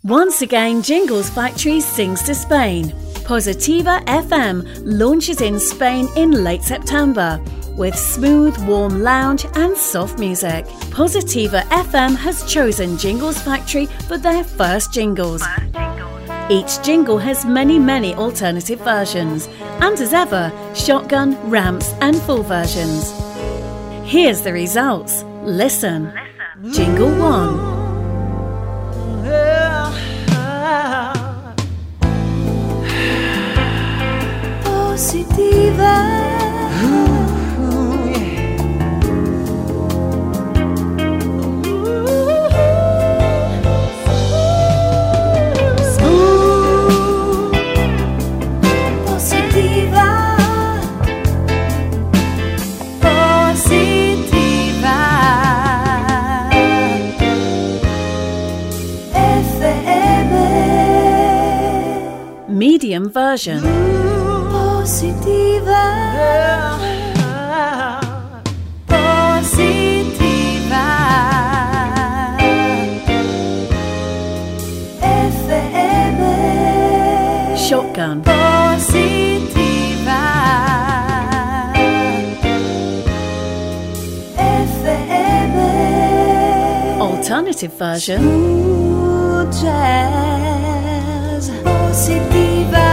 Once again, Jingles Factory sings to Spain. Positiva FM launches in Spain in late September with smooth, warm lounge and soft music. Positiva FM has chosen Jingles Factory for their first jingles. Each jingle has many alternative versions, and as ever, shotgun, ramps and full versions. Here's the results. Listen. Jingle 1. Positiva. Medium version. Positiva. Positiva. FM. Shotgun. Positiva. FM. Alternative version. Jazz. Positiva.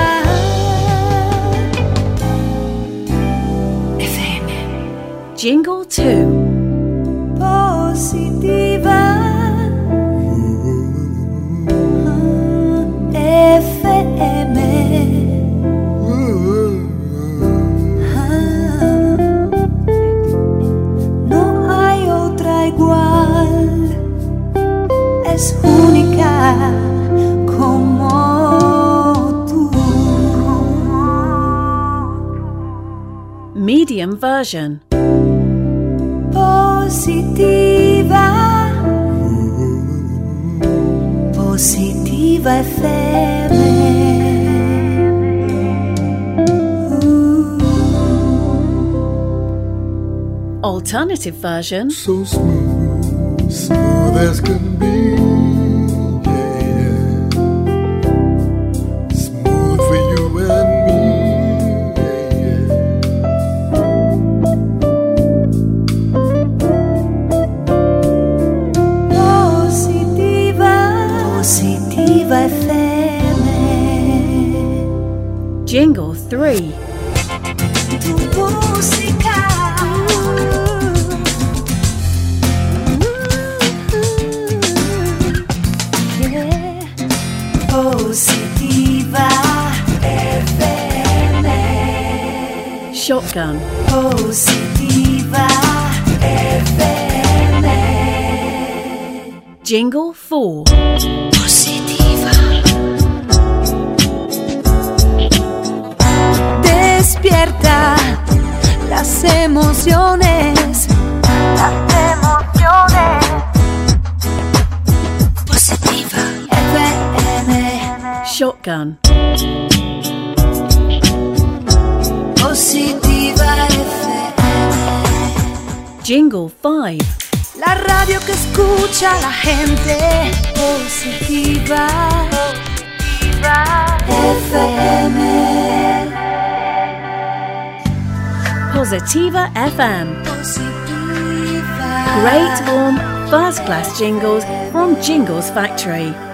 FM. Jingle 2. Positiva. FM. No hay otra igual. Es única como tú. Medium version. Positiva. Positiva FM. Alternative version. So smooth, smooth as can be. Jingle 3. Tu música. Yeah. Positiva FM. Shotgun. Positiva FM. Jingle 4. Despierta las emociones. Positiva FM. Shotgun. Positiva FM. Jingle 5. La radio que escucha la gente. Positiva FM. Positiva FM. Positiva. Great, warm, first-class jingles from Jingles Factory.